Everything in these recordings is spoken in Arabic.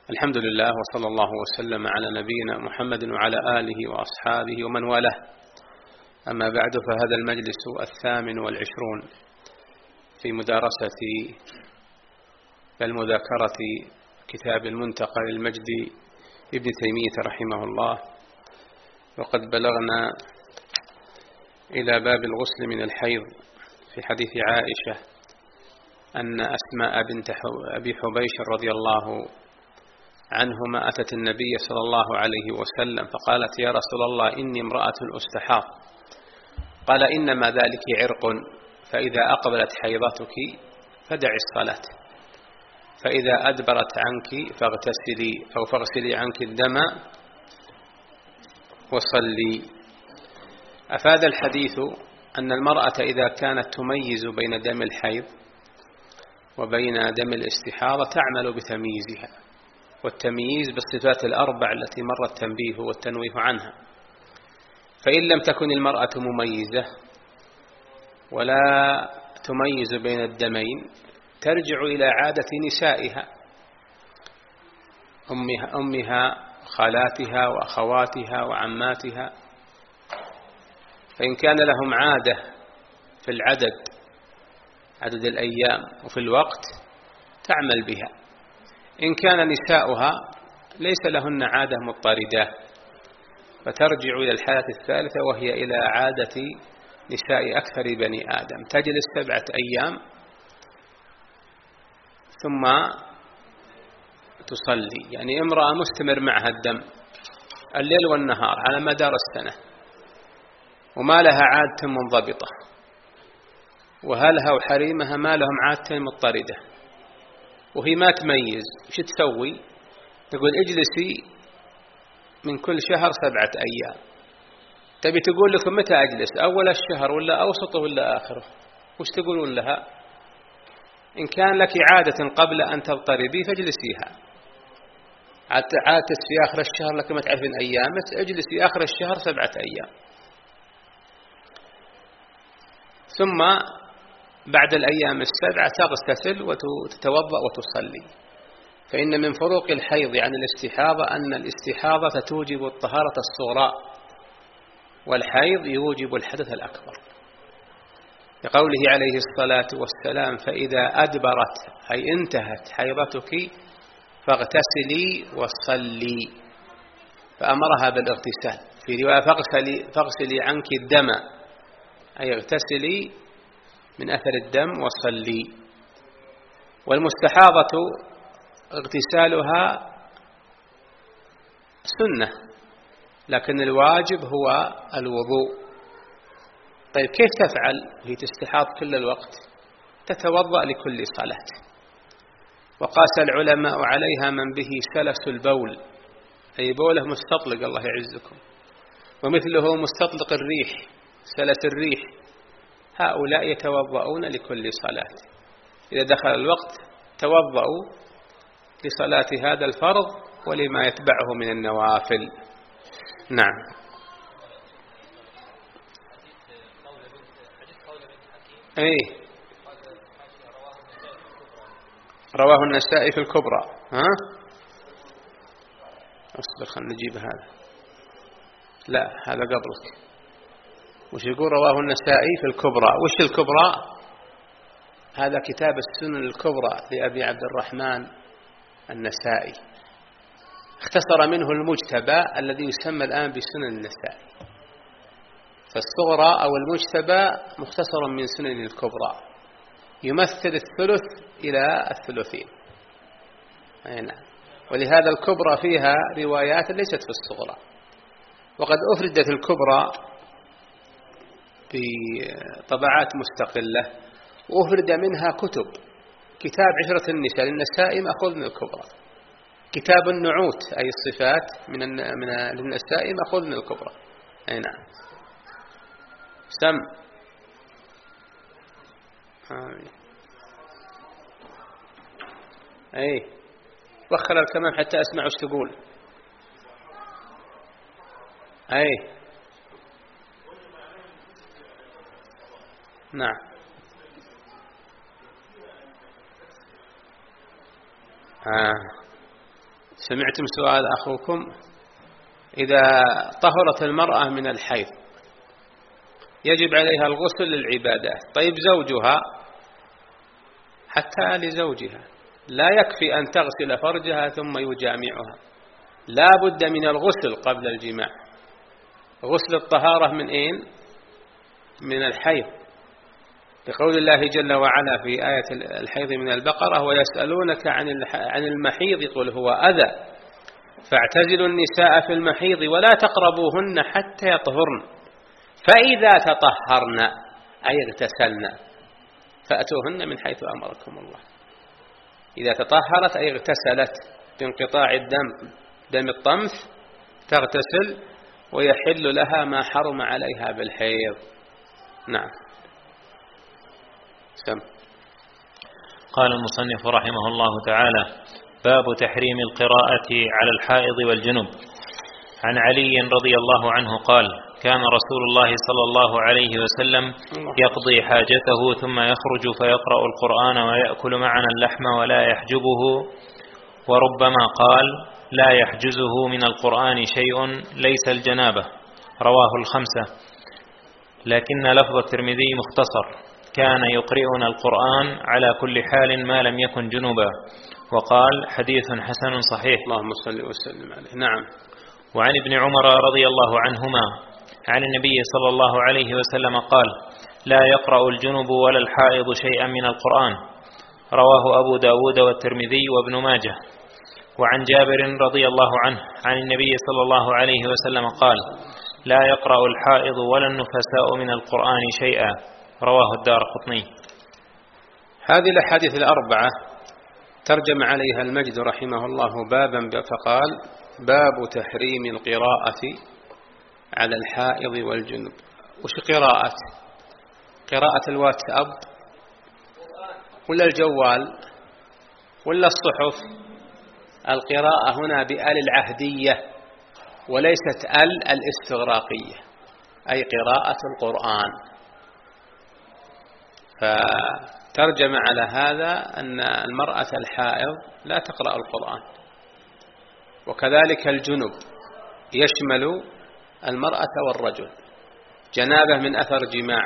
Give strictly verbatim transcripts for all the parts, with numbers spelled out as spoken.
الحمد لله وصلى الله وسلم على نبينا محمد وعلى آله وأصحابه ومن والاه. أما بعد، فهذا المجلس الثامن والعشرون في مدارسة المذاكرة كتاب المنتقى للمجد ابن تيمية رحمه الله، وقد بلغنا إلى باب الغسل من الحيض في حديث عائشة أن أسماء بنت أبي حبيش رضي الله عنهما أتت النبي صلى الله عليه وسلم فقالت: يا رسول الله، إني امرأة أستحاض. قال: إنما ذلك عرق، فإذا أقبلت حيضتك فدعي الصلاة، فإذا أدبرت عنك فاغتسلي أو فاغسلي عنك الدم وصلي. أفاد الحديث أن المرأة إذا كانت تميز بين دم الحيض وبين دم الاستحاضة تعمل بتمييزها، والتمييز بالصفات الأربع التي مر التنبيه والتنويه عنها. فإن لم تكن المرأة مميزة ولا تميز بين الدمين ترجع إلى عادة نسائها، أمها, أمها خالاتها وأخواتها وعماتها. فإن كان لهم عادة في العدد، عدد الأيام وفي الوقت، تعمل بها. إن كان نساؤها ليس لهن عادة مضطردة فترجع إلى الحالة الثالثة، وهي إلى عادة نساء أكثر بني آدم، تجلس سبعة أيام ثم تصلي. يعني امرأة مستمر معها الدم الليل والنهار على مدار السنة وما لها عادة منضبطة، وهلها وحريمها ما لهم عادة مضطردة، وهي ما تميز، وش تسوي؟ تقول: اجلسي من كل شهر سبعة أيام. تبي تقول لكم متى أجلس؟ أول الشهر ولا أوسطه ولا آخره؟ وش تقولون لها؟ إن كان لك عادة قبل أن تضطربي فاجلسيها. عادة في آخر الشهر لك ما تعرفين أيامك، اجلس في آخر الشهر سبعة أيام، ثم بعد الأيام السبعة تغتسل وتتوضأ وتصلي. فإن من فروق الحيض عن الاستحاضة أن الاستحاضة توجب الطهارة الصغرى، والحيض يوجب الحدث الأكبر، لقوله عليه الصلاة والسلام: فإذا أدبرت أي انتهت حيضتك فاغتسلي وصلي، فأمرها بالاغتسال. في رواية: فاغسلي, فاغسلي عنك الدم، أي اغتسلي من أثر الدم وصلي. والمستحاضة اغتسالها سنة، لكن الواجب هو الوضوء. طيب كيف تفعل وهي تستحاض كل الوقت؟ تتوضأ لكل صلاة. وقاس العلماء عليها من به سلس البول، أي بوله مستطلق، الله يعزكم، ومثله مستطلق الريح، سلس الريح. هؤلاء يتوضؤون لكل صلاة. إذا دخل الوقت توضؤوا لصلاة هذا الفرض ولما يتبعه من النوافل. نعم. أي رواه النسائي في الكبرى. ها أصبر خلنا نجيب هذا. لا، هذا قبلك. وش يقول؟ رواه النسائي في الكبرى. وش الكبرى؟ هذا كتاب السنن الكبرى لأبي عبد الرحمن النسائي، اختصر منه المجتبى الذي يسمى الآن بسنن النسائي. فالصغرى أو المجتبى مختصر من سنن الكبرى، يمثل الثلث إلى الثلثين. نعم. ولهذا الكبرى فيها روايات ليست في الصغرى، وقد أفردت الكبرى في طبعات مستقلة، وأفرد منها كتب. كتاب عشرة النساء للنسائي مأخوذ من الكبرى، كتاب النعوت أي الصفات من من للنسائي مأخوذ من الكبرى. أي نعم. سم آمين. أي وخر الكمام حتى أسمع وش تقول. أي نعم. آه. سمعتم سؤال أخوكم؟ إذا طهرت المرأة من الحيض يجب عليها الغسل للعبادات. طيب زوجها، حتى لزوجها لا يكفي أن تغسل فرجها ثم يجامعها، لا بد من الغسل قبل الجماع. غسل الطهارة من أين؟ من الحيض، لقول الله جل وعلا في آية الحيض من البقرة: ويسألونك عن المحيض قل هو أذى فاعتزلوا النساء في المحيض ولا تقربوهن حتى يطهرن فإذا تطهرن أي اغتسلن فأتوهن من حيث أمركم الله. إذا تطهرت أي اغتسلت بانقطاع الدم، دم الطمث، تغتسل ويحل لها ما حرم عليها بالحيض. نعم. سم. قال المصنف رحمه الله تعالى: باب تحريم القراءة على الحائض والجنب. عن علي رضي الله عنه قال: كان رسول الله صلى الله عليه وسلم يقضي حاجته ثم يخرج فيقرأ القرآن ويأكل معنا اللحم ولا يحجبه، وربما قال: لا يحجزه من القرآن شيء ليس الجنابة. رواه الخمسة، لكن لفظ الترمذي مختصر: كان يقرئنا القرآن على كل حال ما لم يكن جنبا. وقال: حديث حسن صحيح. اللهم صل وسلم عليه. نعم. وعن ابن عمر رضي الله عنهما عن النبي صلى الله عليه وسلم قال: لا يقرأ الجنب ولا الحائض شيئا من القرآن. رواه أبو داود والترمذي وابن ماجه. وعن جابر رضي الله عنه عن النبي صلى الله عليه وسلم قال: لا يقرأ الحائض ولا النفساء من القرآن شيئا. رواه الدارقطني. هذه الأحاديث الأربعة ترجم عليها المجد رحمه الله بابا فقال: باب تحريم القراءة على الحائض والجنب. وش قراءة؟ قراءة الواتساب ولا الجوال ولا الصحف؟ القراءة هنا بآل العهدية وليست آل الاستغراقية، أي قراءة القرآن. فترجم على هذا أن المرأة الحائض لا تقرأ القرآن، وكذلك الجنب يشمل المرأة والرجل. جنابة من أثر جماع،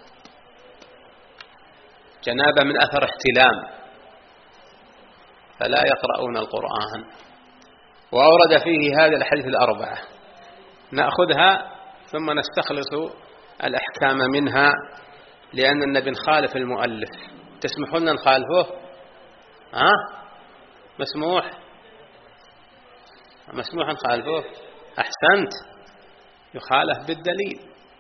جنابة من أثر احتلام، فلا يقرؤون القرآن. وأورد فيه هذه الحديث الأربعة، نأخذها ثم نستخلص الأحكام منها، لأننا بنخالف المؤلف. تسمحوا لنا نخالفه؟ ها؟ مسموح؟ مسموح نخالفه؟ أحسنت. يخالف بالدليل،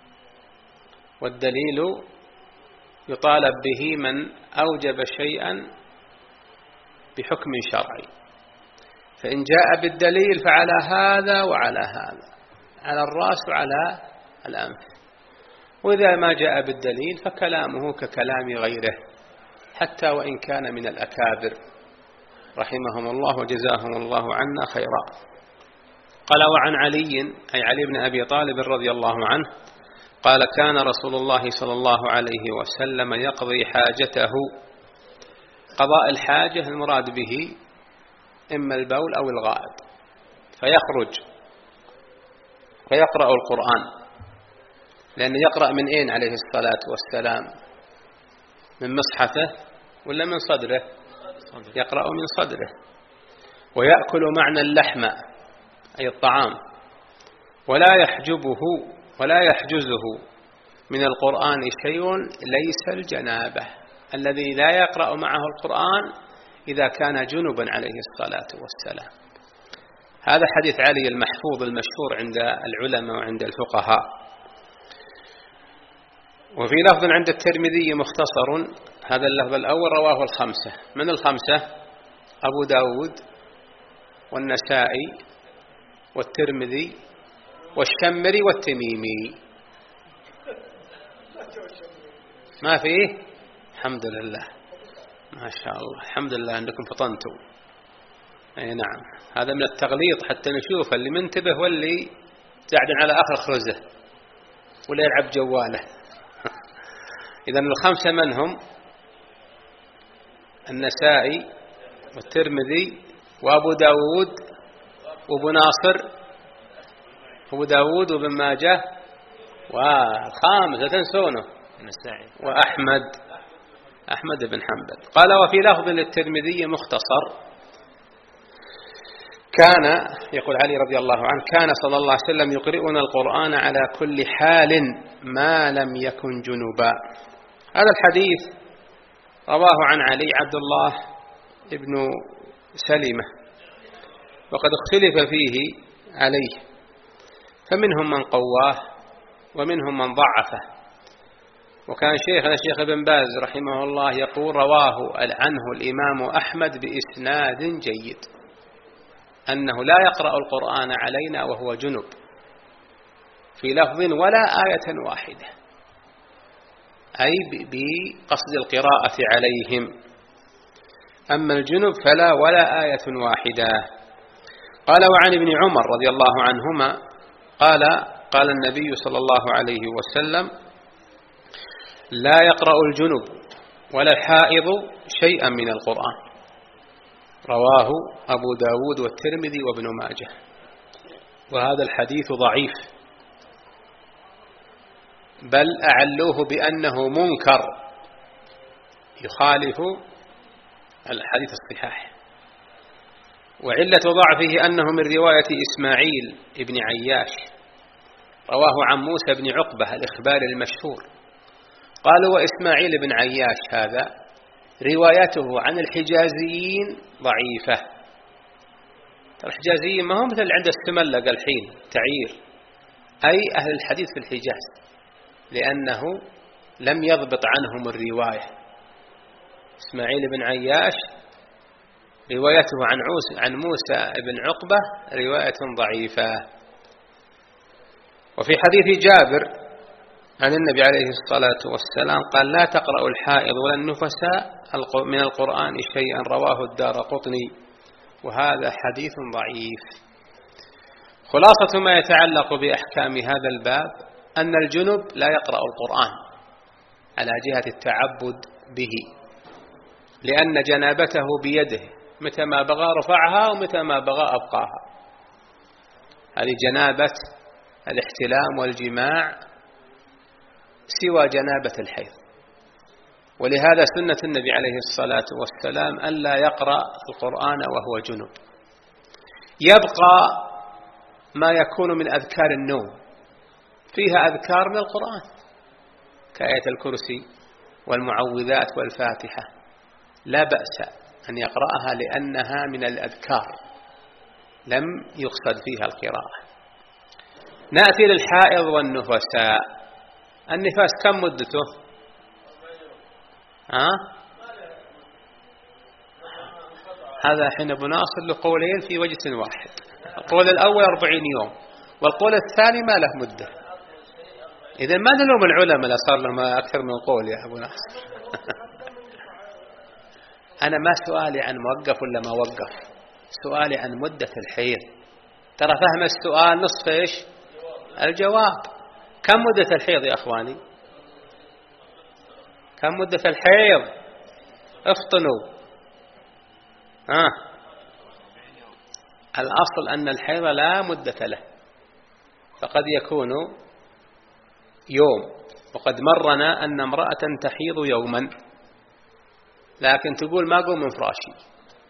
والدليل يطالب به من أوجب شيئا بحكم شرعي. فإن جاء بالدليل فعلى هذا وعلى هذا، على الرأس وعلى الأنف. وإذا ما جاء بالدليل فكلامه ككلام غيره، حتى وإن كان من الأكابر رحمهم الله وجزاهم الله عنا خيرا. قال: وعن علي، أي علي بن أبي طالب رضي الله عنه قال: كان رسول الله صلى الله عليه وسلم يقضي حاجته. قضاء الحاجة المراد به إما البول أو الغائط، فيخرج فيقرأ القرآن، لأنه يقرأ من أين عليه الصلاة والسلام؟ من مصحفه ولا من صدره؟ يقرأ من صدره. ويأكل معنى اللحم أي الطعام، ولا يحجبه ولا يحجزه من القرآن شيء ليس الجنابة، الذي لا يقرأ معه القرآن إذا كان جنبا عليه الصلاة والسلام. هذا حديث علي المحفوظ المشهور عند العلماء وعند الفقهاء. وفي لفظ عند الترمذي مختصر، هذا اللفظ الأول رواه الخمسة. من الخمسة؟ أبو داود والنسائي والترمذي والشمري والتميمي. ما فيه؟ الحمد لله، ما شاء الله، الحمد لله أنكم فطنتوا. أي نعم، هذا من التغليط حتى نشوف اللي منتبه واللي قاعد على آخر خرزة ولا يلعب جواله. إذا الخمسة من هم؟ النسائي والترمذي وأبو داود وابو ناصر وابو داود وابن ماجه، والخامس لا تنسونه وأحمد أحمد بن حنبل. قال وفي لفظ للترمذي مختصر كان، يقول علي رضي الله عنه، كان صلى الله عليه وسلم يقرئنا القرآن على كل حال ما لم يكن جنبا. هذا الحديث رواه عن علي عبد الله ابن سلمة، وقد اختلف فيه عليه، فمنهم من قواه ومنهم من ضعفه. وكان شيخنا الشيخ ابن باز رحمه الله يقول رواه عنه الإمام أحمد بإسناد جيد أنه لا يقرأ القرآن علينا وهو جنب في لفظ ولا آية واحدة، أي بقصد القراءة عليهم. أما الجنب فلا ولا آية واحدة. قال وعن ابن عمر رضي الله عنهما قال قال النبي صلى الله عليه وسلم لا يقرأ الجنب ولا الحائض شيئا من القرآن، رواه أبو داود والترمذي وابن ماجه. وهذا الحديث ضعيف، بل أعلوه بأنه منكر يخالف الحديث الصحاح. وعلة ضعفه أنه من رواية إسماعيل ابن عياش، رواه عن موسى بن عقبة الإخبار المشهور. قالوا وإسماعيل بن عياش هذا روايته عن الحجازيين ضعيفة. الحجازيين ما هم مثل عند السملق الحين تعيير، أي أهل الحديث في الحجاز، لأنه لم يضبط عنهم الرواية. إسماعيل بن عياش روايته عن عن موسى بن عقبة رواية ضعيفة. وفي حديث جابر عن النبي عليه الصلاة والسلام قال لا تقرأ الحائض ولا النفساء من القرآن شيئا، رواه الدارقطني، وهذا حديث ضعيف. خلاصة ما يتعلق بأحكام هذا الباب أن الجنب لا يقرأ القرآن على جهة التعبد به، لأن جنابته بيده، متى ما بغى رفعها ومتى ما بغى أبقاها. هذه جنابة الاحتلام والجماع سوى جنابة الحيض. ولهذا سنة النبي عليه الصلاة والسلام ألا يقرأ القرآن وهو جنب. يبقى ما يكون من أذكار النوم، فيها أذكار من القرآن كآية الكرسي والمعوذات والفاتحة، لا بأس أن يقرأها لأنها من الأذكار لم يقصد فيها القراءة. نأتي للحائض والنفساء. النفاس كم مدته؟ ها؟ هذا حين أبو ناصر له قولين في وجه واحد. القول الأول أربعين يوم، والقول الثاني ما له مدة. إذن ما نلوم العلماء لا صار لهم أكثر من قول يا أبو ناصر. أنا ما سؤالي عن موقف ولا ما وقف، سؤالي عن مدة الحيض. ترى فهم السؤال نصف إيش؟ الجواب. كم مدة الحيض يا أخواني؟ كم مدة الحيض؟ افطنوا. آه. الأصل أن الحيض لا مدة له، فقد يكون يوم. وقد مرنا أن امرأة تحيض يوما لكن تقول ما قوم من فراشي،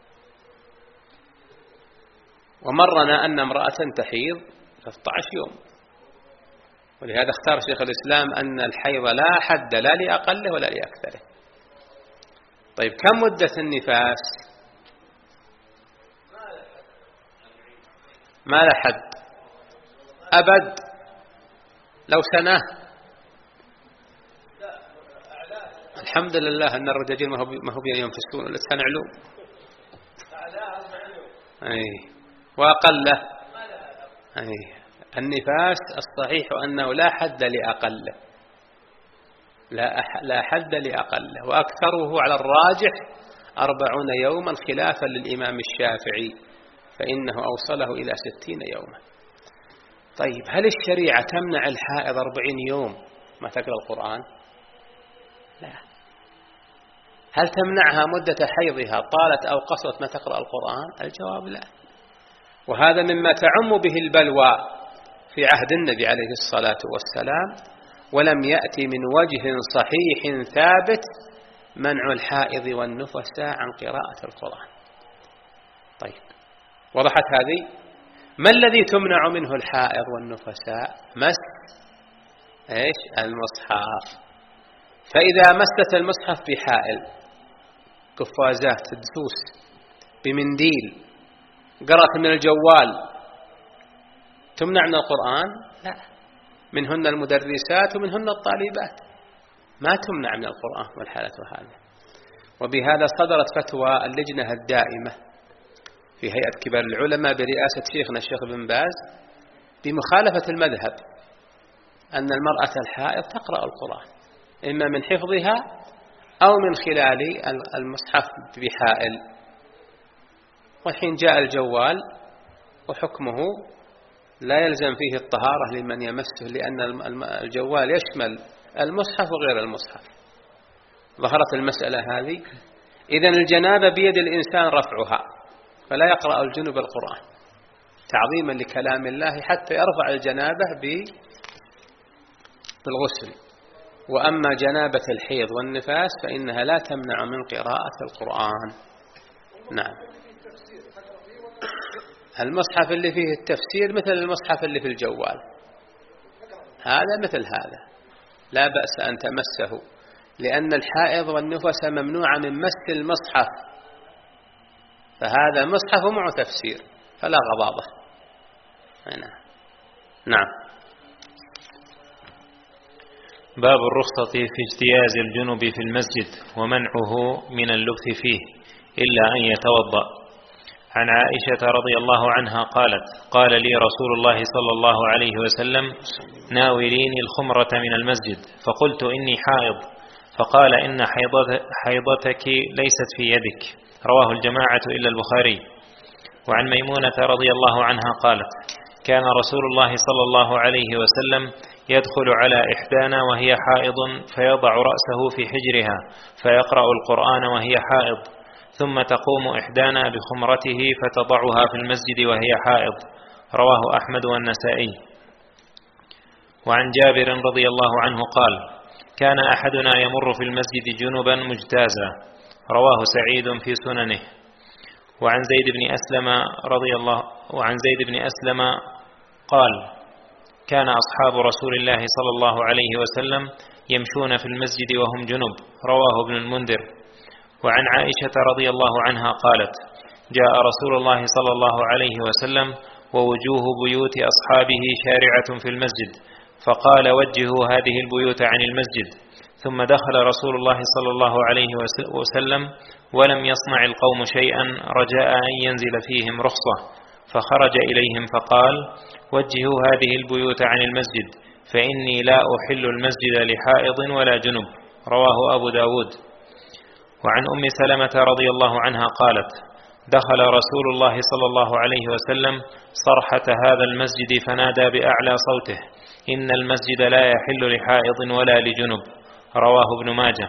ومرنا أن امرأة تحيض ثلاثة عشر يوم. ولهذا اختار شيخ الإسلام أن الحيض لا حد لا لأقله ولا لأكثره. طيب كم مدة النفاس؟ ما لا حد أبد، لو سنة. الحمد لله أن الرجاجين ما هو بين ينفسون ولا سنة علوم، أي وأقله. أي النفاس الصحيح أنه لا حد لأقله، لا لا حد لأقله، وأكثره على الراجح أربعون يوما خلافا للإمام الشافعي، فإنه أوصله إلى ستين يوما. طيب هل الشريعة تمنع الحائض أربعين يوم ما تقرأ القرآن؟ لا. هل تمنعها مدة حيضها طالت أو قصرت ما تقرأ القرآن؟ الجواب لا. وهذا مما تعم به البلوى في عهد النبي عليه الصلاة والسلام، ولم يأتي من وجه صحيح ثابت منع الحائض والنفساء عن قراءة القرآن. طيب، وضحت هذه؟ ما الذي تمنع منه الحائض والنفساء؟ مس إيش؟ المصحف. فإذا مست المصحف بحائل، قفازات، دسوس، بمنديل، قرأت من الجوال، تمنع من القرآن؟ لا، منهن المدرسات ومنهن الطالبات، ما تمنع من القرآن والحالة هذه. وبهذا صدرت فتوى اللجنة الدائمة في هيئة كبار العلماء برئاسة شيخنا الشيخ بن باز بمخالفة المذهب أن المرأة الحائض تقرأ القرآن إما من حفظها أو من خلال المصحف بحائل. والحين جاء الجوال وحكمه لا يلزم فيه الطهارة لمن يمسه، لأن الجوال يشمل المصحف وغير المصحف. ظهرت المسألة هذه. إذن الجنابة بيد الإنسان رفعها، فلا يقرأ الجنب القرآن تعظيما لكلام الله حتى يرفع الجنابة بالغسل. وأما جنابة الحيض والنفاس فإنها لا تمنع من قراءة القرآن. نعم، المصحف اللي فيه التفسير مثل المصحف اللي في الجوال، هذا مثل هذا لا بأس أن تمسه، لأن الحائض والنفس ممنوعة من مس المصحف، فهذا مصحف مع تفسير فلا غضاضة. نعم. باب الرخصة في اجتياز الجنب في المسجد ومنعه من اللبث فيه إلا أن يتوضأ. عن عائشة رضي الله عنها قالت: قال لي رسول الله صلى الله عليه وسلم: ناوليني الخمرة من المسجد، فقلت: إني حائض، فقال: إن حيضتك ليست في يدك. رواه الجماعة إلا البخاري. وعن ميمونة رضي الله عنها قالت: كان رسول الله صلى الله عليه وسلم يدخل على إحدانا وهي حائض فيضع رأسه في حجرها فيقرأ القرآن وهي حائض، ثم تقوم إحدانا بخمرته فتضعها في المسجد وهي حائض. رواه أحمد والنسائي. وعن جابر رضي الله عنه قال: كان أحدنا يمر في المسجد جنبا مجتازا. رواه سعيد في سننه. وعن زيد بن أسلم رضي الله وعن زيد بن أسلم قال: كان أصحاب رسول الله صلى الله عليه وسلم يمشون في المسجد وهم جنب. رواه ابن المنذر. وعن عائشة رضي الله عنها قالت: جاء رسول الله صلى الله عليه وسلم ووجوه بيوت أصحابه شارعة في المسجد، فقال: وجهوا هذه البيوت عن المسجد. ثم دخل رسول الله صلى الله عليه وسلم ولم يصنع القوم شيئا رجاء أن ينزل فيهم رخصة، فخرج إليهم فقال: وجهوا هذه البيوت عن المسجد، فإني لا أحل المسجد لحائض ولا جنب. رواه أبو داود. وعن أم سلمة رضي الله عنها قالت: دخل رسول الله صلى الله عليه وسلم صرحة هذا المسجد فنادى بأعلى صوته: إن المسجد لا يحل لحائض ولا لجنب. رواه ابن ماجه.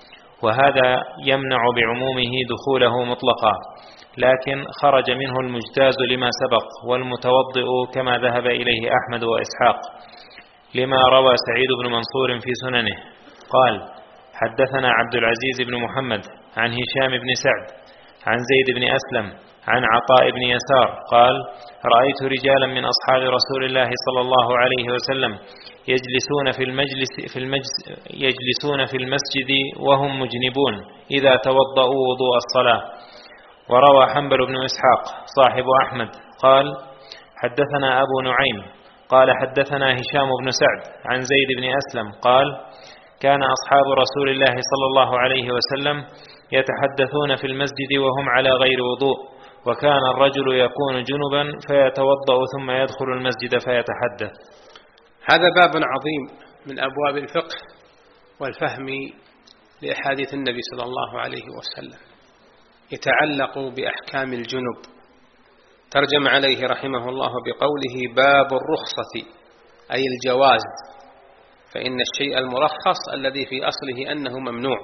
وهذا يمنع بعمومه دخوله مطلقا، لكن خرج منه المجتاز لما سبق، والمتوضئ كما ذهب إليه أحمد وإسحاق، لما روى سعيد بن منصور في سننه قال: حدثنا عبد العزيز بن محمد عن هشام بن سعد عن زيد بن أسلم عن عطاء بن يسار قال: رأيت رجالا من أصحاب رسول الله صلى الله عليه وسلم يجلسون في المجلس في المجلس يجلسون في المسجد وهم مجنبون إذا توضؤوا وضوء الصلاة. وروى حنبل بن إسحاق صاحب أحمد قال: حدثنا أبو نعيم قال: حدثنا هشام بن سعد عن زيد بن أسلم قال: كان أصحاب رسول الله صلى الله عليه وسلم يتحدثون في المسجد وهم على غير وضوء، وكان الرجل يكون جنبا فيتوضأ ثم يدخل المسجد فيتحدث. هذا باب عظيم من أبواب الفقه والفهم لأحاديث النبي صلى الله عليه وسلم، يتعلق بأحكام الجنب. ترجم عليه رحمه الله بقوله: باب الرخصة، أي الجواز، فإن الشيء المرخص الذي في أصله أنه ممنوع.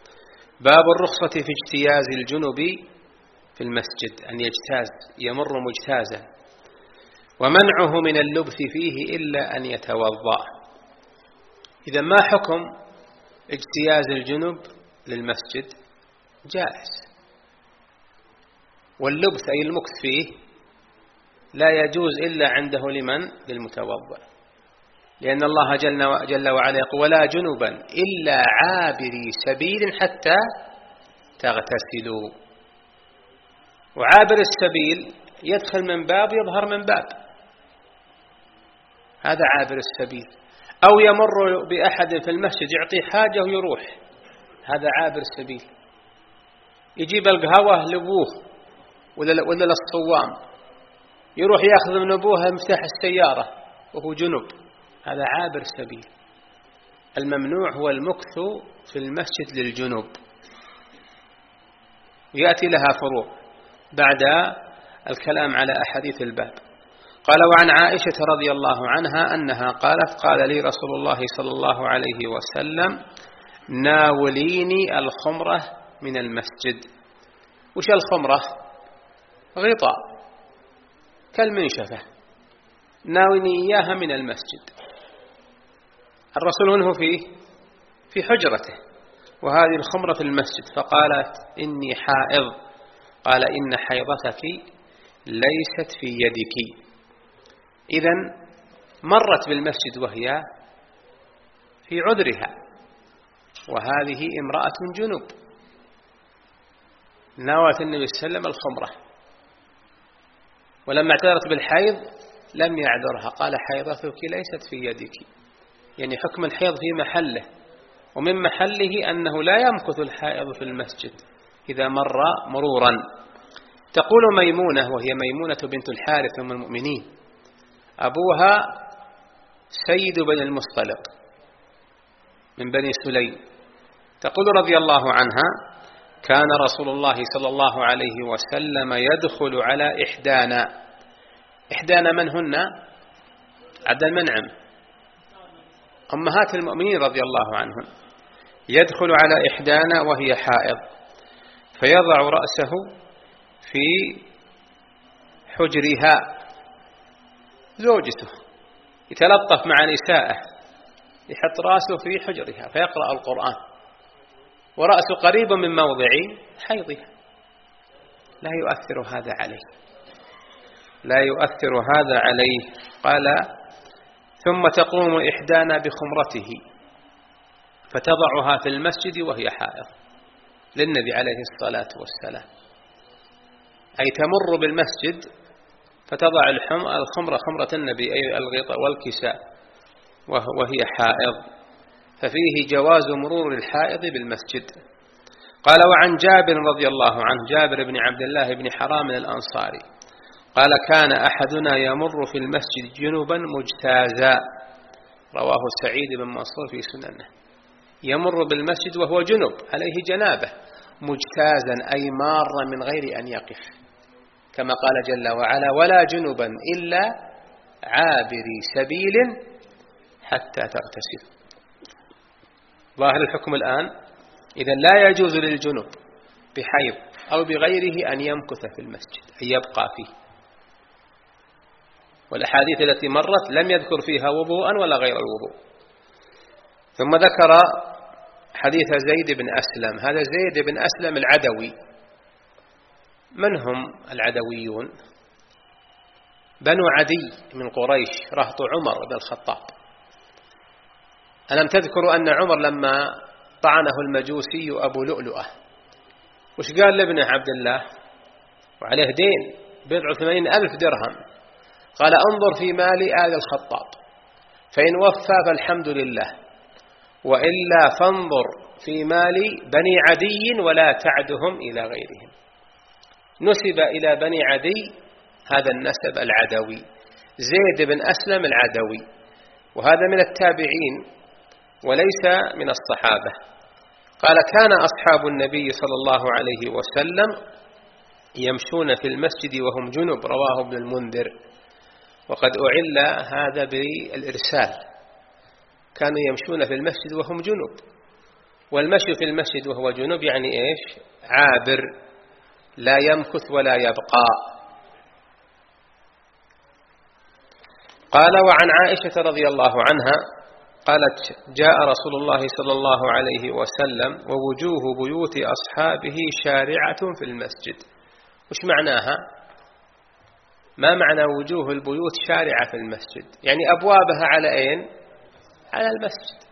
باب الرخصة في اجتياز الجنب في المسجد، أن يجتاز، يمر مجتازا ومنعه من اللبث فيه إلا أن يتوضأ. إذا ما حكم اجتياز الجنب للمسجد؟ جائز، واللبث أي المكث فيه لا يجوز إلا عنده لمن؟ للمتوضأ، لأن الله جل وعلا يقول ولا جنبا إلا عابري سبيل حتى تغتسلوا. وعابر السبيل يدخل من باب يظهر من باب، هذا عابر السبيل. أو يمر بأحد في المسجد يعطي حاجة ويروح، هذا عابر السبيل. يجيب القهوة لأبوه ولا للصوام، يروح يأخذ من أبوها مفتاح السيارة وهو جنب، هذا عابر سبيل. الممنوع هو المكث في المسجد للجنوب، ويأتي لها فروع بعد الكلام على أحاديث الباب. قال وعن عائشة رضي الله عنها أنها قالت قال لي رسول الله صلى الله عليه وسلم ناوليني الخمرة من المسجد. وش الخمرة؟ غطاء كالمنشفة، ناولني إياها من المسجد. الرسول هنا فيه في حجرته وهذه الخمرة في المسجد، فقالت إني حائض، قال إن حيضتك ليست في يدك. إذن مرت بالمسجد وهي في عذرها، وهذه امرأة جنوب ناولت النبي صلى الله عليه وسلم الخمرة، ولما اعتذرت بالحيض لم يعذرها، قال حيضتك ليست في يدك، يعني حكم الحيض في محله، ومن محله أنه لا يمكث الحائض في المسجد إذا مر مرورا. تقول ميمونة، وهي ميمونة بنت الحارث أم المؤمنين، أبوها سيد بن المصطلق من بني سليم، تقول رضي الله عنها كان رسول الله صلى الله عليه وسلم يدخل على إحدانا. إحدانا من هن؟ عبد المنعم أمهات المؤمنين رضي الله عنهم. يدخل على إحدانا وهي حائض، فيضع رأسه في حجرها، زوجته يتلطف مع نسائه، يحط رأسه في حجرها فيقرأ القرآن، ورأسه قريب من موضع حيضها، لا يؤثر هذا عليه، لا يؤثر هذا عليه. قال ثم تقوم إحدانا بخمرته فتضعها في المسجد وهي حائض للنبي عليه الصلاة والسلام، أي تمر بالمسجد فتضع الخمرة خمرة النبي أي الغطاء والكساء وهي حائض، ففيه جواز مرور الحائض بالمسجد. قال وعن جابر رضي الله عنه، جابر بن عبد الله بن حرام الأنصاري قال كان أحدنا يمر في المسجد جنوبا مجتازا، رواه سعيد بن منصور في سننه. يمر بالمسجد وهو جنوب عليه جنابه، مجتازا أي مارا من غير أن يقف، كما قال جل وعلا ولا جنبا إلا عابري سبيل حتى تغتسل. ظاهر الحكم الآن إذا لا يجوز للجنوب بحيض أو بغيره أن يمكث في المسجد، أن يبقى فيه. والأحاديث التي مرت لم يذكر فيها وضوءا ولا غير الوضوء. ثم ذكر حديث زيد بن أسلم، هذا زيد بن أسلم العدوي. من هم العدويون؟ بنو عدي من قريش، رهط عمر بن الخطاب. ألم تذكروا أن عمر لما طعنه المجوسي أبو لؤلؤة وش قال لابنه عبد الله وعليه دين بضع ثمانين ألف درهم؟ قال انظر في مال آل الخطاب فإن وفى فالحمد لله، وإلا فانظر في مال بني عدي ولا تعدهم إلى غيرهم. نسب إلى بني عدي هذا النسب العدوي، زيد بن أسلم العدوي، وهذا من التابعين وليس من الصحابة. قال كان أصحاب النبي صلى الله عليه وسلم يمشون في المسجد وهم جنب، رواه ابن المنذر، وقد أعل هذا بالإرسال، كانوا يمشون في المسجد وهم جنب. والمشي في المسجد وهو جنب يعني إيش؟ عابر، لا يمكث ولا يبقى. قال: وعن عائشة رضي الله عنها قالت: جاء رسول الله صلى الله عليه وسلم ووجوه بيوت أصحابه شارعة في المسجد. وش معناها؟ ما معنى وجوه البيوت شارعة في المسجد؟ يعني أبوابها على أين؟ على المسجد.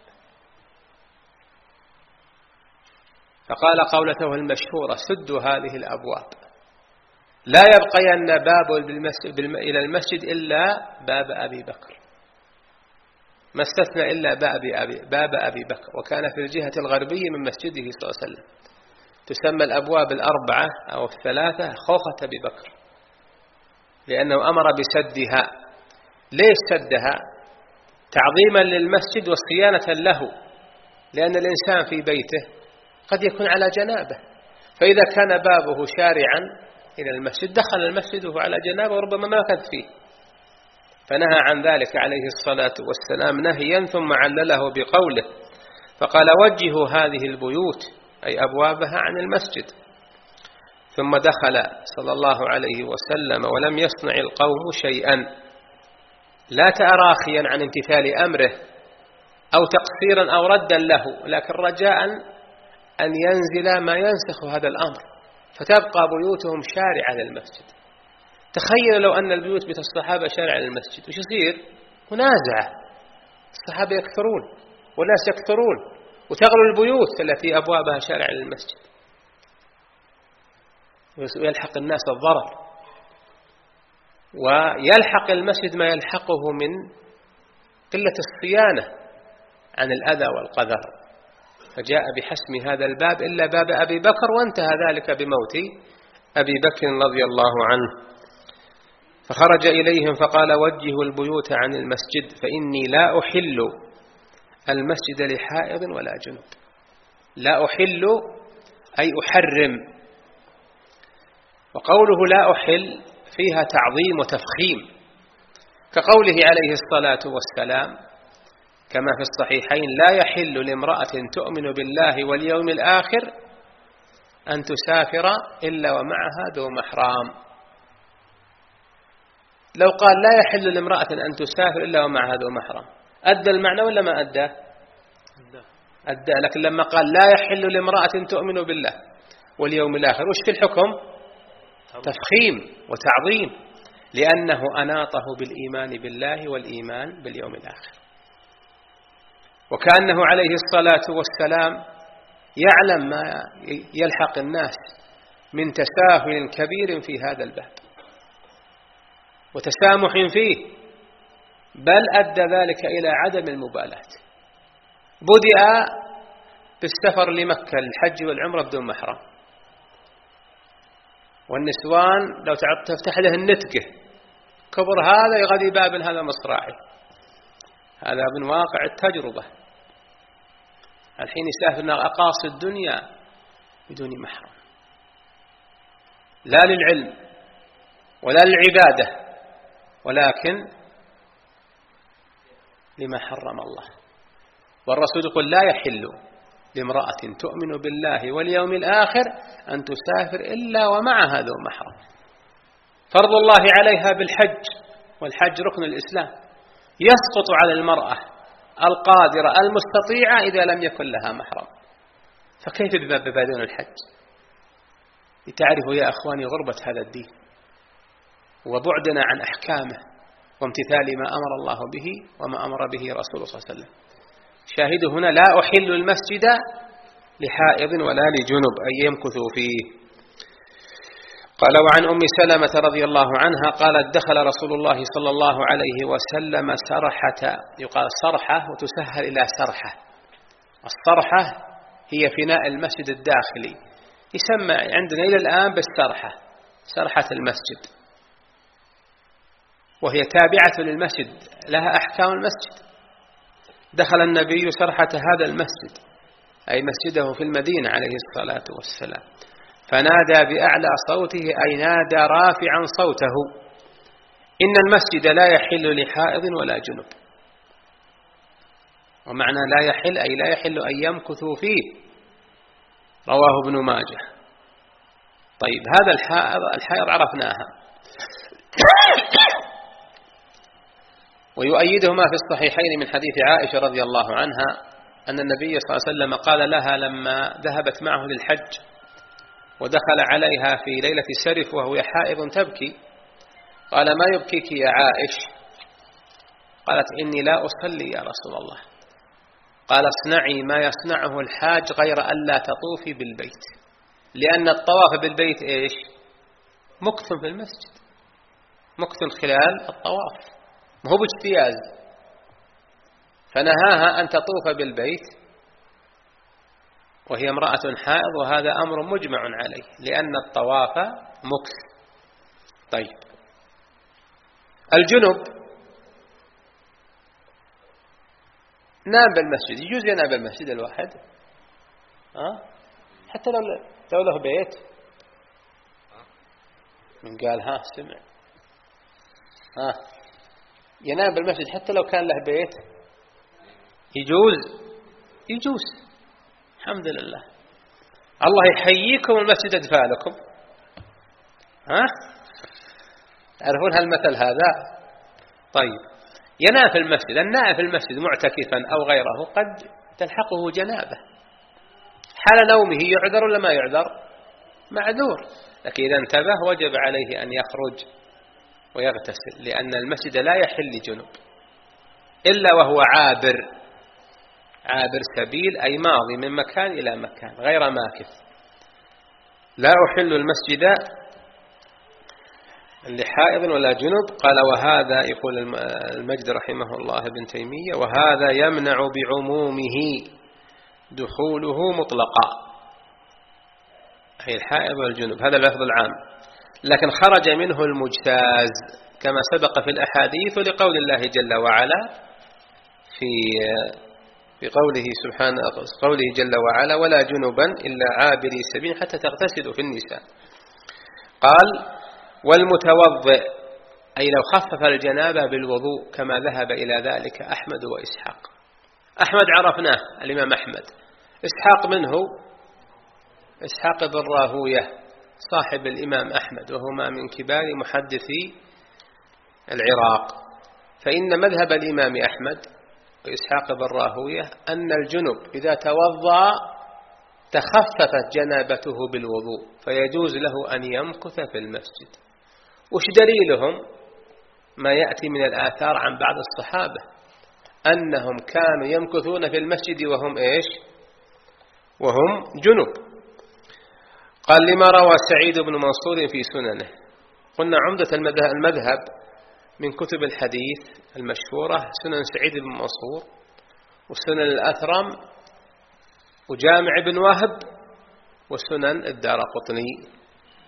فقال قولته المشهورة: سدوا هذه الأبواب، لا يبقين باب إلى المسجد إلا باب أبي بكر، ما استثنى إلا باب أبي, باب أبي بكر، وكان في الجهة الغربية من مسجده صلى الله عليه وسلم. تسمى الأبواب الأربعة أو الثلاثة خوخة أبي بكر، لأنه أمر بسدها. ليش سدها؟ تعظيما للمسجد وصيانة له، لأن الإنسان في بيته قد يكون على جنابه، فإذا كان بابه شارعا إلى المسجد دخل المسجد وهو على جنابه وربما ما كان فيه، فنهى عن ذلك عليه الصلاة والسلام نهيا، ثم علله بقوله فقال: وجهوا هذه البيوت، أي أبوابها عن المسجد. ثم دخل صلى الله عليه وسلم ولم يصنع القوم شيئا، لا تأراخيا عن امتثال أمره أو تقصيرا أو ردا له، لكن رجاء أن ينزل ما ينسخ هذا الأمر، فتبقى بيوتهم شارعة للمسجد. تخيل لو أن البيوت بيت الصحابة شارعة للمسجد، وش يصير؟ منازعة، الصحابة يكثرون والناس يكثرون، وتغلو البيوت التي أبوابها شارعة للمسجد، ويلحق الناس الضرر، ويلحق المسجد ما يلحقه من قلة الصيانة عن الأذى والقذر. فجاء بحسم هذا الباب إلا باب أبي بكر، وانتهى ذلك بموت أبي بكر رضي الله عنه. فخرج إليهم فقال: وجهوا البيوت عن المسجد فإني لا أحل المسجد لحائض ولا جنوب. لا أحل أي أحرم، وقوله لا أحل فيها تعظيم وتفخيم، كقوله عليه الصلاة والسلام كما في الصحيحين: لا يحل لامرأة تؤمن بالله واليوم الآخر أن تسافر إلا ومعها ذو محرم. لو قال لا يحل لامرأة أن تسافر إلا ومعها ذو محرم، أدى المعنى ولا ما أدى؟ أدى. لكن لما قال لا يحل لامرأة تؤمن بالله واليوم الآخر، وش في الحكم؟ تفخيم وتعظيم، لأنه أناطه بالإيمان بالله والإيمان باليوم الآخر، وكأنه عليه الصلاة والسلام يعلم ما يلحق الناس من تساهل كبير في هذا الباب وتسامح فيه، بل أدى ذلك إلى عدم المبالاة. بدأ بالسفر لمكة الحج والعمرة بدون محرم، والنسوان لو تفتح له النتقة كبر هذا يغذي باب هذا مصراعي، هذا من واقع التجربة. الحين يسافرنا أقاصي الدنيا بدون محرم، لا للعلم ولا للعبادة، ولكن لما حرم الله. والرسول يقول: لا يحل لامرأة تؤمن بالله واليوم الآخر أن تسافر إلا ومعها ذو محرم. فرض الله عليها بالحج، والحج ركن الإسلام، يسقط على المرأة القادرة المستطيعة إذا لم يكن لها محرم، فكيف ببدون الحج؟ لتعرفوا يا أخواني غربة هذا الدين وبعدنا عن أحكامه وامتثال ما أمر الله به وما أمر به رسوله صلى الله عليه وسلم. شاهد هنا: لا أحل المسجد لحائض ولا لجنب، أي يمكثوا فيه. قال: وعن أم سلمة رضي الله عنها قالت: دخل رسول الله صلى الله عليه وسلم سرحة، يقال صرحة وتسهل إلى سرحة. الصرحة هي فناء المسجد الداخلي، يسمى عندنا إلى الآن بالسرحة، سرحة المسجد، وهي تابعة للمسجد، لها أحكام المسجد. دخل النبي سرحة هذا المسجد، أي مسجده في المدينة عليه الصلاة والسلام، فنادى بأعلى صوته، أي نادى رافعا صوته: إن المسجد لا يحل لحائض ولا جنب. ومعنى لا يحل أي لا يحل أن يمكثوا فيه، رواه ابن ماجه. طيب، هذا الحائض الحائض عرفناها. ويؤيده ما في الصحيحين من حديث عائشة رضي الله عنها أن النبي صلى الله عليه وسلم قال لها لما ذهبت معه للحج ودخل عليها في ليلة سرف وهو حائض تبكي، قال ما يبكيك يا عائش؟ قالت إني لا أصلي يا رسول الله. قال اصنعي ما يصنعه الحاج غير أن لا تطوفي بالبيت، لأن الطواف بالبيت إيش؟ مكث في المسجد، مكث خلال الطواف، ما هو باجتياز. فنهاها أن تطوف بالبيت وهي امرأة حائض، وهذا أمر مجمع عليه لأن الطواف مكث. طيب الجنب نام بالمسجد، يجوز ينام بالمسجد الواحد؟ أه؟ حتى لو لو له بيت؟ من قال ها سمع ها أه؟ ينام بالمسجد حتى لو كان له بيت؟ يجوز يجوز الحمد لله. الله يحييكم المسجد أدفالكم. ها تعرفون هالمثل هذا؟ طيب ينام في المسجد، النائم في المسجد معتكفا أو غيره قد تلحقه جنابه، حال نومه يعذر ولا ما يعذر؟ معذور، لكن إذا انتبه وجب عليه أن يخرج ويغتسل، لأن المسجد لا يحل لجنب إلا وهو عابر، عابر سبيل أي ماضي من مكان إلى مكان غير ماكث. لا أحل المسجد لحائض ولا جنب. قال وهذا يقول المجد رحمه الله ابن تيمية وهذا يمنع بعمومه دخوله مطلقا، أي الحائض والجنب، هذا اللفظ العام، لكن خرج منه المجتاز كما سبق في الأحاديث، لقول الله جل وعلا في في قوله سبحانه قوله جل وعلا ولا جنبا إلا عابري سبيل حتى تغتسلوا في النساء. قال والمتوضئ أي لو خفف الجنابة بالوضوء كما ذهب إلى ذلك أحمد وإسحاق. أحمد عرفناه الإمام أحمد، إسحاق منه إسحاق بن راهوية صاحب الإمام أحمد، وهما من كبار محدثي العراق. فإن مذهب الإمام أحمد وإسحاق بن راهوية أن الجنب إذا توضأ تخففت جنابته بالوضوء فيجوز له أن يمكث في المسجد. وش دليلهم؟ ما يأتي من الآثار عن بعض الصحابة أنهم كانوا يمكثون في المسجد وهم إيش؟ وهم جنب. قال لما روى سعيد بن منصور في سننه. قلنا عمدة المذهب من كتب الحديث المشهورة سنن سعيد بن منصور وسنن الأثرم وجامع بن وهب وسنن الدارقطني.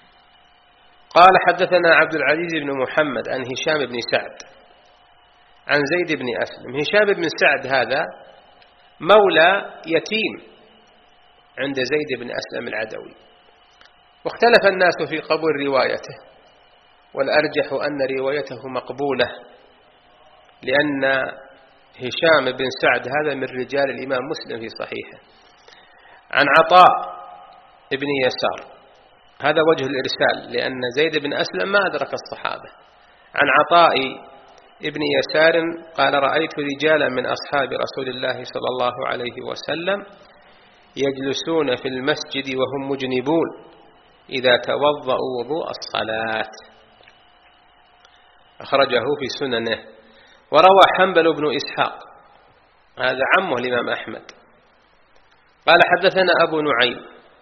قال حدثنا عبد العزيز بن محمد عن هشام بن سعد عن زيد بن أسلم. هشام بن سعد هذا مولى يتيم عند زيد بن أسلم العدوي، واختلف الناس في قبول روايته، والأرجح أن روايته مقبولة، لأن هشام بن سعد هذا من رجال الإمام مسلم في صحيحه. عن عطاء ابن يسار، هذا وجه الإرسال لأن زيد بن أسلم ما أدرك الصحابة. عن عطاء ابن يسار قال رأيت رجالا من أصحاب رسول الله صلى الله عليه وسلم يجلسون في المسجد وهم مجنبون إذا توضأوا وضوء الصلاة، أخرجه في سننه. وروى حنبل بن إسحاق هذا عمه الإمام أحمد قال حدثنا أبو نعيم.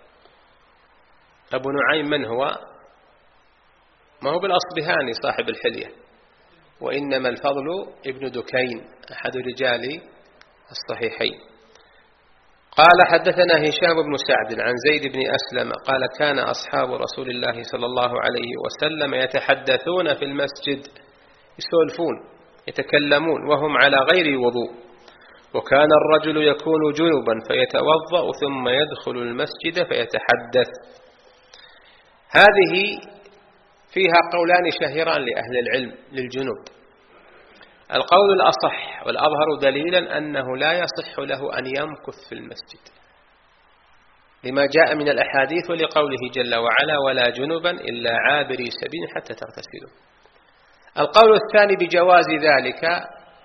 أبو نعيم من هو؟ ما هو بالأصبهاني صاحب الحلية، وإنما الفضل ابن دكين أحد رجال الصحيحين. قال حدثنا هشام بن سعد عن زيد بن أسلم قال كان أصحاب رسول الله صلى الله عليه وسلم يتحدثون في المسجد، يسولفون يتكلمون وهم على غير وضوء، وكان الرجل يكون جنبا فيتوضأ ثم يدخل المسجد فيتحدث. هذه فيها قولان شهيران لأهل العلم للجنوب. القول الأصح والأظهر دليلا أنه لا يصح له أن يمكث في المسجد لما جاء من الأحاديث ولقوله جل وعلا ولا جنبا إلا عابري سبيل حتى تغتسلوا. القول الثاني بجواز ذلك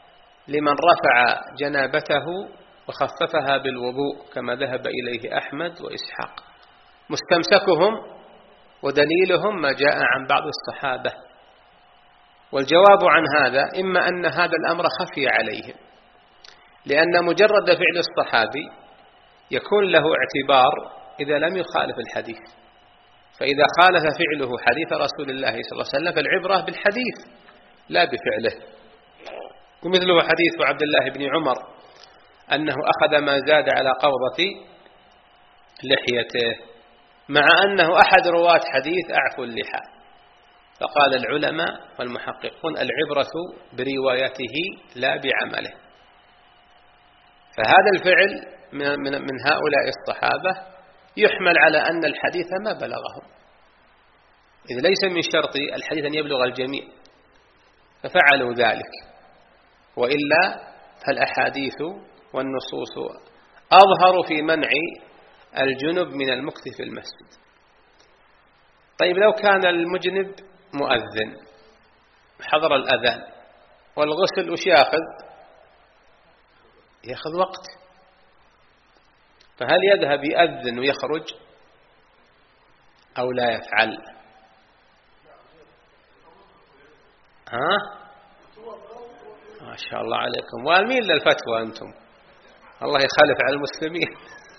لمن رفع جنابته وخففها بالوضوء كما ذهب إليه أحمد وإسحاق. مستمسكهم ودليلهم ما جاء عن بعض الصحابة. والجواب عن هذا إما أن هذا الأمر خفي عليهم، لأن مجرد فعل الصحابي يكون له اعتبار إذا لم يخالف الحديث، فإذا خالف فعله حديث رسول الله صلى الله عليه وسلم فالعبرة بالحديث لا بفعله. ومثله حديث عبد الله بن عمر أنه أخذ ما زاد على قبضة لحيته، مع أنه أحد رواة حديث أعفو اللحى. فقال العلماء والمحققون العبرة بروايته لا بعمله. فهذا الفعل من من هؤلاء الصحابة يحمل على أن الحديث ما بلغهم، إذ ليس من شرط الحديث أن يبلغ الجميع، ففعلوا ذلك. وإلا فالأحاديث والنصوص أظهر في منع الجنب من المكث في المسجد. طيب لو كان المجنب مؤذن حضر الأذان والغسل وش ياخذ؟ ياخذ وقت، فهل يذهب يأذن ويخرج أو لا يفعل؟ ها؟ ما شاء الله عليكم والمين للفتوى أنتم، الله يخالف على المسلمين.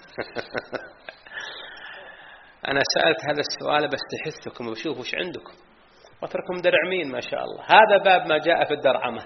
أنا سألت هذا السؤال بستحثكم وشوف وش عندكم واتركم درعمين ما شاء الله. هذا باب ما جاء في الدرعمة.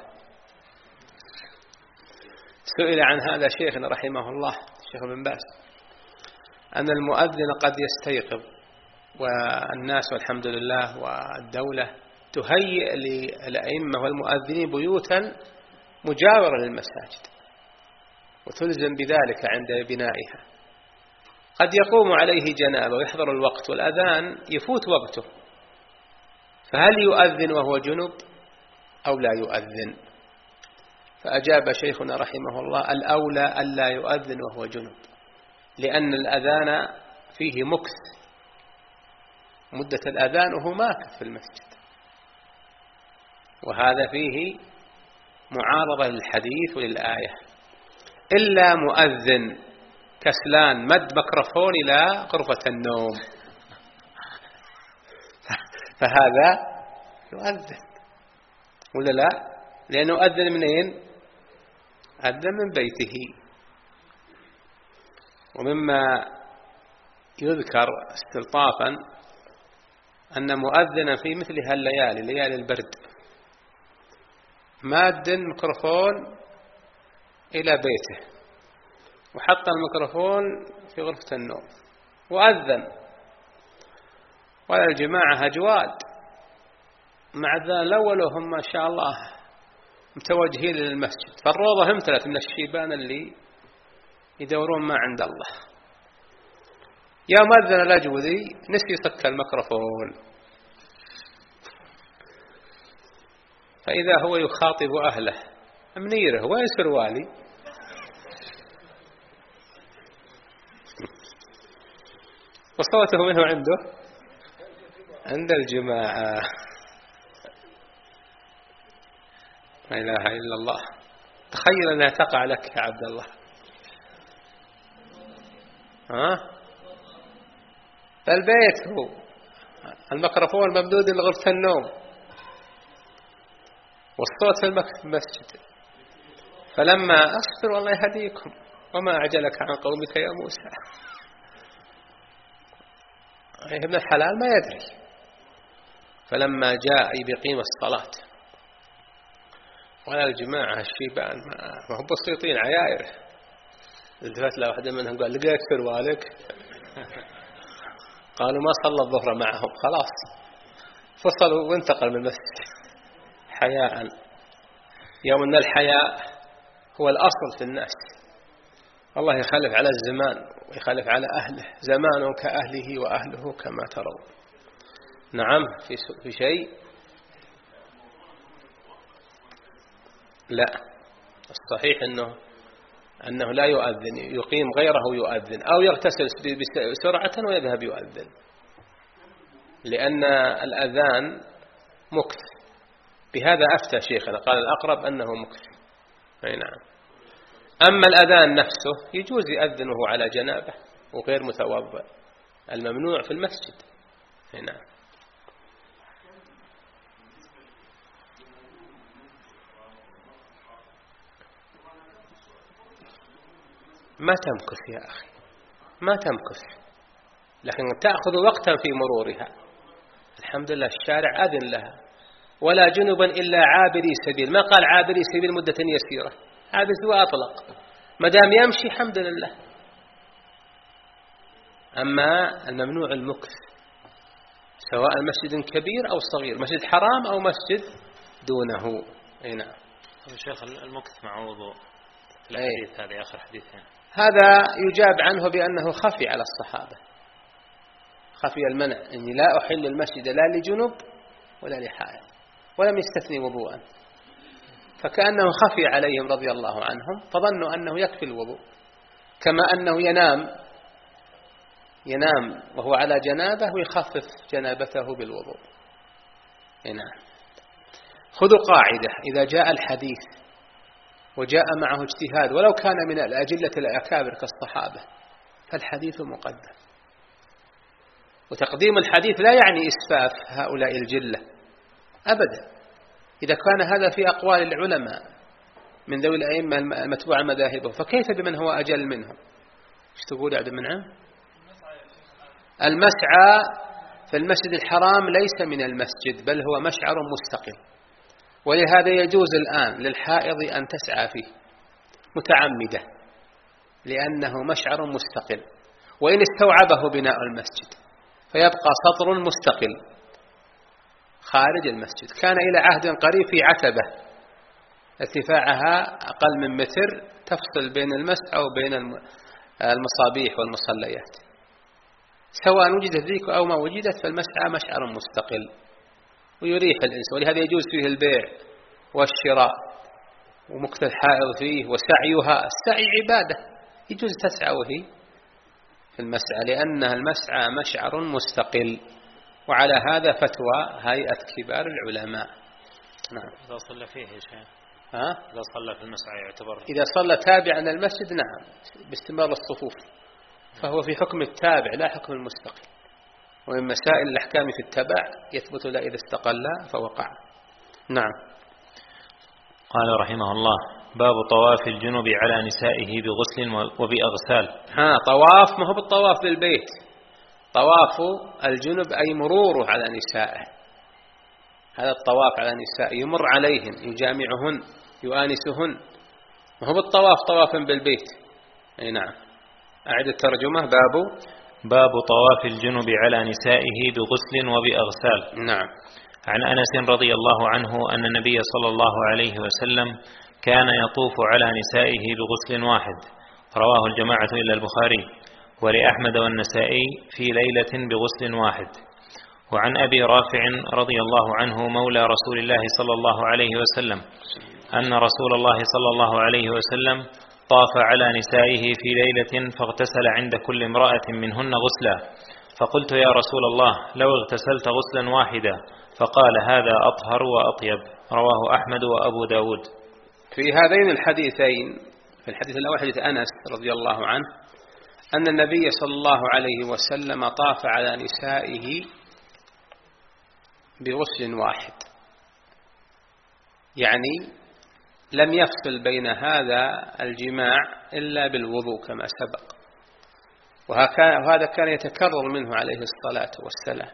سئل عن هذا شيخنا رحمه الله الشيخ ابن باز أن المؤذن قد يستيقظ، والناس والحمد لله والدولة تهيئ للأئمة والمؤذنين بيوتا مجاورة للمساجد وتلزم بذلك عند بنائها. قد يقوم عليه جنابه ويحضر الوقت والأذان يفوت وقته، فهل يؤذن وهو جنب أو لا يؤذن؟ فأجاب شيخنا رحمه الله الأولى ألا يؤذن وهو جنب، لأن الأذان فيه مكث، مدة الأذان وهو ماكث في المسجد، وهذا فيه معارضة للحديث وللآية. إلا مؤذن كسلان مد ميكروفون إلى غرفة النوم فهذا يؤذن ولا لا؟ لأنه أذن منين؟ أذن من بيته. ومما يذكر استلطافا أن مؤذنا في مثل هالليالي ليالي البرد ماد الميكروفون إلى بيته وحط الميكروفون في غرفة النوم وأذن، ولا الجماعة أجواد مع الأذان الأول وهم ما شاء الله متوجهين للمسجد، فالروضة همتلت من الشيبان اللي يدورون ما عند الله. يوم أذن الأجوذي نسي يسكر الميكروفون، فإذا هو يخاطب أهله منيره وين سروالي؟ وصوته منه عنده عند الجماعة. لا إله إلا الله. تخيل أنها تقع لك يا عبد الله. ها؟ البيت هو الميكروفون ممدود لغرفة النوم والصوت في المسجد. فلما أصبر والله يهديكم وما أعجلك عن قومك يا موسى. ابن الحلال ما يدري. فلما جاء بقيم الصلاة ولا الجماعة الشيبان ما هم بسيطين عيائر، التفت له واحدة منهم قال لقيت سروالك؟ قالوا ما صلى الظهر معهم، خلاص فصلوا وانتقل من المسجد حياء. يوم أن الحياء هو الأصل في الناس. الله يخلف على الزمان ويخلف على أهله، زمان كأهله وأهله كما ترون. نعم في في شيء لا، الصحيح أنه أنه لا يؤذن، يقيم غيره يؤذن أو يغتسل بسرعة ويذهب يؤذن، لأن الأذان مكث. بهذا أفتى شيخنا قال الأقرب أنه مكث. أي نعم. أما الأذان نفسه يجوز يأذن وهو على جنابه وغير متوضئ، الممنوع في المسجد. أي نعم. ما تمكث يا أخي، ما تمكث، لكن تأخذ وقتا في مرورها. الحمد لله الشارع أذن لها. ولا جنبا إلا عابري سبيل، ما قال عابري سبيل مدة يسيرة، عابر سوى أطلق، ما دام يمشي الحمد لله. أما الممنوع المكث، سواء مسجد كبير أو صغير، مسجد حرام أو مسجد دونه. أي نعم. شيخ المكث مع وضوء الحديث هذا آخر حديثين، هذا يجاب عنه بأنه خفي على الصحابة، خفي المنع، إني لا أحل المسجد لا لجنب ولا لحائض، ولم يستثني وضوءا، فكأنه خفي عليهم رضي الله عنهم، فظنوا أنه يكفي الوضوء، كما أنه ينام ينام وهو على جنابه ويخفف جنابته بالوضوء. نعم. خذوا قاعدة: إذا جاء الحديث وجاء معه اجتهاد ولو كان من الأجلة الأكابر كالصحابة فالحديث مقدم. وتقديم الحديث لا يعني إسفاف هؤلاء الجلة أبدا، إذا كان هذا في أقوال العلماء من ذوي الأئمة المتبوعة مذاهبه، فكيف بمن هو أجل منهم؟ ايش تقول يا عبد المنعم؟ المسعى في المسجد الحرام ليس من المسجد، بل هو مشعر مستقل، ولهذا يجوز الآن للحائض أن تسعى فيه متعمدة، لأنه مشعر مستقل، وإن استوعبه بناء المسجد فيبقى سطر مستقل خارج المسجد. كان إلى عهد قريب في عتبة ارتفاعها أقل من متر تفصل بين المسعى وبين المصابيح والمصليات، سواء وجدت ذيك أو ما وجدت، فالمسعى مشعر مستقل ويريح الإنس، ولهذا يجوز فيه البيع والشراء ومكث الحائض فيه وسعيها. السعي عبادة، يجوز تسعى وهي في المسعى، لأنها المسعى مشعر مستقل، وعلى هذا فتوى هيئة كبار العلماء. نعم. إذا صلى فيه يا شيخ، ها؟ إذا صلى في المسعى يعتبر، إذا صلى تابعا للمسجد نعم باستمرار الصفوف، فهو في حكم التابع لا حكم المستقل، ومن مسائل الأحكام في التبع يثبت لا إذا استقل فوقع. نعم. قال رحمه الله: باب طواف الجنب على نسائه بغسل وبأغسال. ها، طواف ما هو بالطواف بالبيت، طواف الجنب أي مروره على نسائه، هذا الطواف على نسائه، يمر عليهن يجامعهن يؤانسهن، ما هو بالطواف طوافا بالبيت. أي نعم. أعد الترجمة: باب باب طواف الجنب على نسائه بغسل وبأغسال. نعم. عن أنس رضي الله عنه أن النبي صلى الله عليه وسلم كان يطوف على نسائه بغسل واحد، رواه الجماعة إلا البخاري، ولأحمد والنسائي في ليلة بغسل واحد. وعن أبي رافع رضي الله عنه مولى رسول الله صلى الله عليه وسلم أن رسول الله صلى الله عليه وسلم طاف على نسائه في ليلة فاغتسل عند كل امرأة منهن غسلا، فقلت: يا رسول الله، لو اغتسلت غسلا واحدا، فقال: هذا أطهر وأطيب، رواه أحمد وأبو داود. في هذين الحديثين، في الحديث الأول حديث أنس رضي الله عنه أن النبي صلى الله عليه وسلم طاف على نسائه بغسل واحد، يعني لم يفصل بين هذا الجماع إلا بالوضوء كما سبق، وهذا كان يتكرر منه عليه الصلاة والسلام،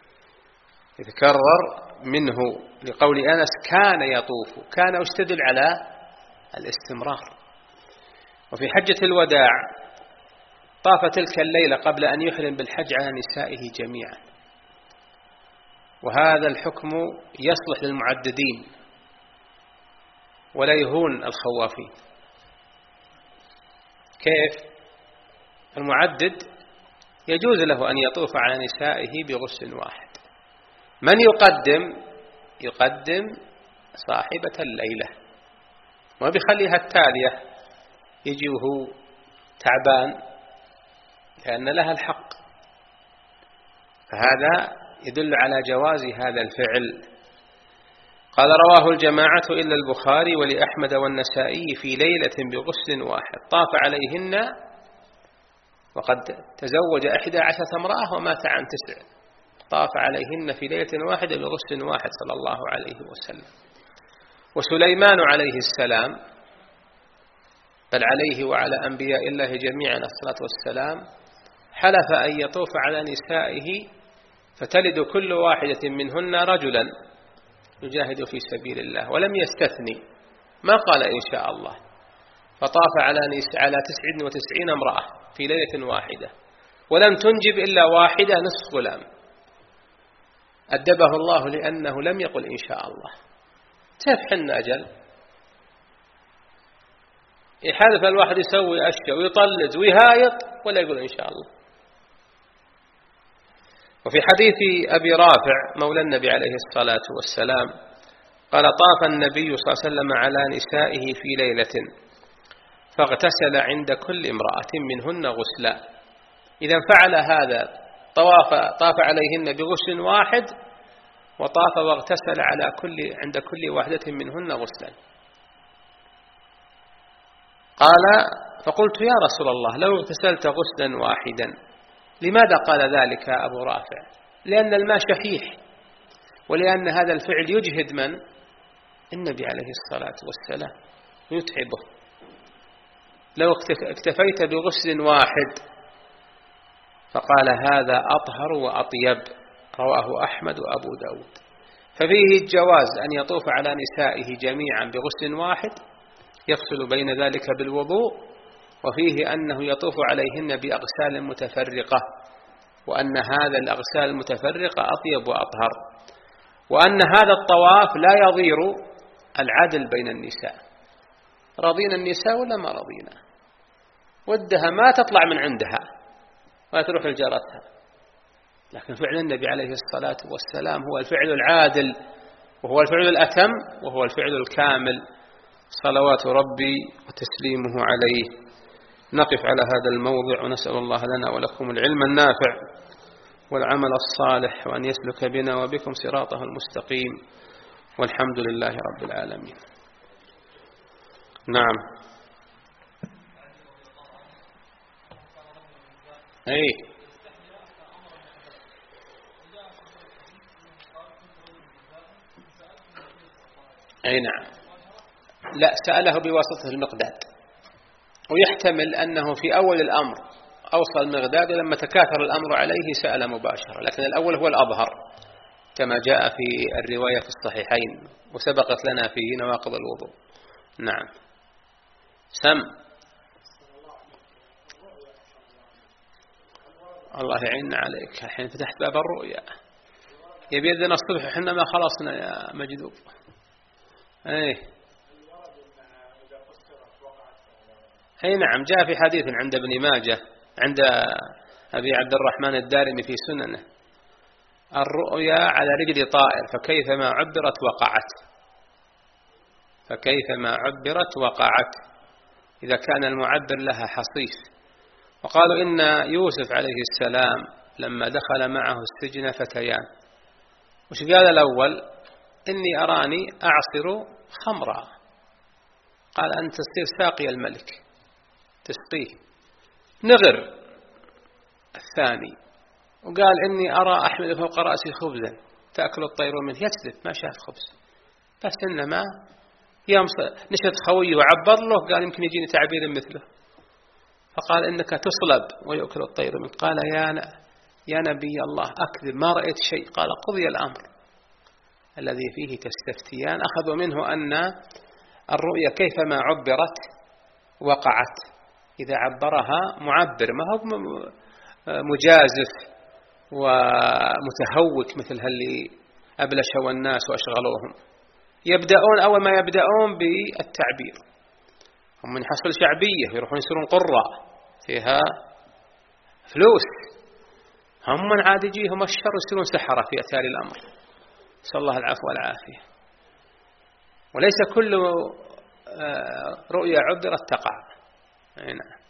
يتكرر منه لقول أنس كان يطوف، كان يستدل على الاستمرار. وفي حجة الوداع طاف تلك الليلة قبل أن يحرم بالحج على نسائه جميعا، وهذا الحكم يصلح للمعددين ولا يهون الخوافين. كيف؟ المعدد يجوز له أن يطوف على نسائه بغسل واحد. من يقدم؟ يقدم صاحبة الليلة، ما بيخليها التالية يجي وهو تعبان، لأن لها الحق، فهذا يدل على جواز هذا الفعل. قال رواه الجماعة إلا البخاري ولأحمد والنسائي في ليلة بغسل واحد طاف عليهن، وقد تزوج إحدى عشرة امرأة ومات عن تسع، طاف عليهن في ليلة واحدة بغسل واحد صلى الله عليه وسلم. وسليمان عليه السلام، بل عليه وعلى أنبياء الله جميعا الصلاة والسلام، حلف أن يطوف على نسائه فتلد كل واحدة منهن رجلا يجاهد في سبيل الله، ولم يستثني، ما قال إن شاء الله، فطاف على على تسع وتسعين امرأة في ليلة واحدة، ولم تنجب إلا واحدة نصف غلام، أدبه الله لأنه لم يقل إن شاء الله. كيف حن أجل يحلف الواحد يسوي أشياء ويطلز ويهايط ولا يقول إن شاء الله. وفي حديث أبي رافع مولى النبي عليه الصلاة والسلام قال طاف النبي صلى الله عليه وسلم على نسائه في ليلة فاغتسل عند كل امرأة منهن غسلا. إذا فعل هذا طواف طاف عليهن بغسل واحد، وطاف واغتسل على كل عند كل واحدة منهن غسلا. قال فقلت يا رسول الله لو اغتسلت غسلا واحدا، لماذا قال ذلك أبو رافع؟ لأن الماء شحيح، ولأن هذا الفعل يجهد من؟ النبي عليه الصلاة والسلام، يتعبه. لو اكتفيت بغسل واحد، فقال هذا أطهر وأطيب، رواه أحمد وأبو داود. ففيه الجواز أن يطوف على نسائه جميعا بغسل واحد يغسل بين ذلك بالوضوء، وفيه أنه يطوف عليهن بأغسال متفرقة، وأن هذا الأغسال المتفرقة أطيب وأطهر، وأن هذا الطواف لا يضير العدل بين النساء، رضينا النساء ولا ما رضينا، ودها ما تطلع من عندها ولا تروح لجارتها، لكن فعل النبي عليه الصلاة والسلام هو الفعل العادل، وهو الفعل الأتم، وهو الفعل الكامل، صلوات ربي وتسليمه عليه. نقف على هذا الموضع، ونسأل الله لنا ولكم العلم النافع والعمل الصالح، وأن يسلك بنا وبكم صراطه المستقيم، والحمد لله رب العالمين. نعم. أي أي نعم. لا، سأله بواسطة المقداد، ويحتمل أنه في أول الأمر أوصى المقداد، ولما تكاثر الأمر عليه سأل مباشرة، لكن الأول هو الأظهر كما جاء في الرواية في الصحيحين، وسبقت لنا في نواقض الوضوء. نعم. سم. الله يعيننا عليك، الحين فتحت باب الرؤيا، يبي يدنا الصبح حنا ما خلصنا يا مجدوب. ايه اي نعم، جاء في حديث عند ابن ماجه عند أبي عبد الرحمن الدارمي في سننه: الرؤيا على رجل طائر فكيفما عبرت وقعت، فكيفما عبرت وقعت، إذا كان المعبر لها حصيص. وقالوا إن يوسف عليه السلام لما دخل معه السجن فتيان، وش قال الأول؟ إني أراني أعصر خمرا، قال أنت تصير ساقي الملك تسقيه. نغر الثاني وقال إني أرى أحمل فوق رأسي خبزا تأكل الطير منه، يكذب ما شاف خبز، بس إنما يوم نشد خويه وعبر له قال يمكن يجيني تعبير مثله، فقال إنك تصلب ويأكل الطير منه. قال يا يا نبي الله أكذب ما رأيت شيء. قال قضي الأمر الذي فيه تستفتيان. أخذوا منه أن الرؤيا كيفما عبرت وقعت، إذا عبرها معبر ما هو مجازف ومتهوك مثل اللي أبلشوا الناس وأشغلوهم. يبدأون أول ما يبدأون بالتعبير، هم من حصل شعبية يروحون يصيرون قراء فيها فلوس، هم من عاد يجيهم الشر يصيرون سحرة في أتالي الأمر، نسأل الله العفو والعافية. وليس كل رؤيا عبرت تقع. نعم.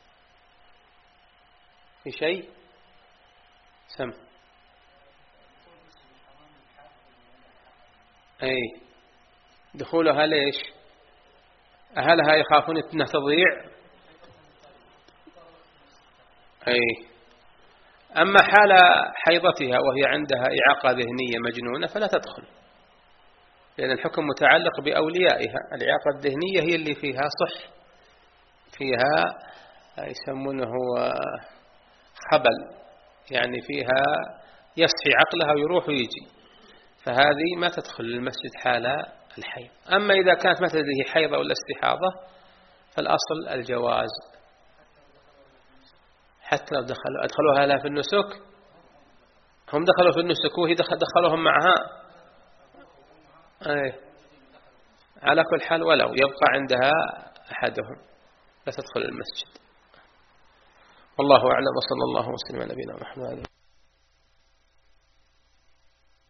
في شيء سم أي دخولها ليش؟ أهلها يخافون أنها تضيع؟ أي. أما حال حيضتها وهي عندها إعاقة ذهنية مجنونة فلا تدخل، لأن الحكم متعلق بأوليائها. الإعاقة الذهنية هي اللي فيها صح، فيها يسمونه خبل، يعني فيها يصحي عقلها ويروح ويجي، فهذه ما تدخل المسجد حال الحيض. أما إذا كانت مثل هذه حيضة ولا استحاضة فالأصل الجواز، حتى لو دخلوا أدخلوها لها في النسك، هم دخلوا في النسك وهي دخلوهم معها. أي. على كل حال ولو يبقى عندها أحدهم لا تدخل المسجد. والله أعلم، وصلى الله وسلم على نبينا محمد.